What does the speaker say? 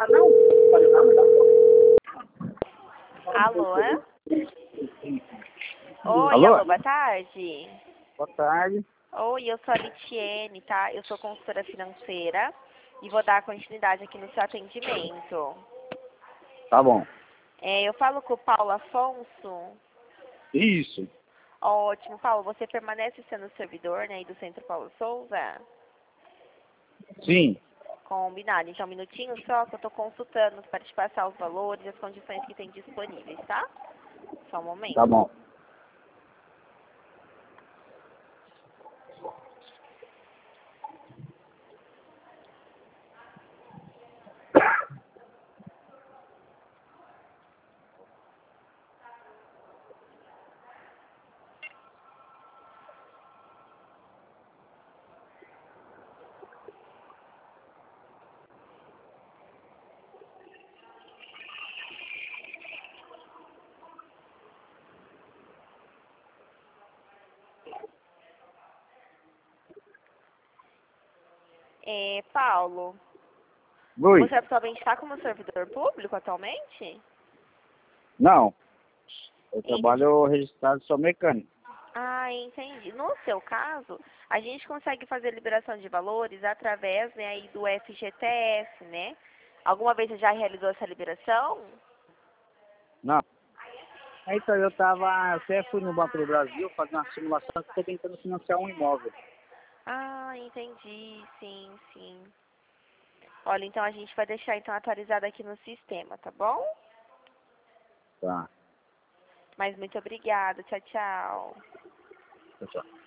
Ah, não? Pode dar, me dá. Alô? Oi, Alô? alô, boa tarde. Boa tarde. Oi, eu sou a Litiene, tá? Eu sou consultora financeira e vou dar continuidade aqui no seu atendimento. Tá bom. Eu falo com o Paulo Afonso. Isso. Ótimo, Paulo, você permanece sendo servidor, né, aí do Centro Paulo Souza? Sim. Combinado. Então, um minutinho só que eu tô consultando para te passar os valores e as condições que tem disponíveis, tá? Só um momento. Tá bom. Paulo, Oi. você atualmente está como servidor público atualmente? Não. Eu Entendi. trabalho registrado só mecânico. Ah, entendi. No seu caso, a gente consegue fazer liberação de valores através, né, aí do FGTS, né? Alguma vez você já realizou essa liberação? Não. Então, eu até fui no Banco do Brasil fazer uma simulação que estou tentando financiar um imóvel. Ah, entendi. Sim, sim. Olha, então a gente vai deixar então atualizado aqui no sistema, tá bom? Tá. Mas muito obrigada. Tchau, tchau. Tchau, tchau.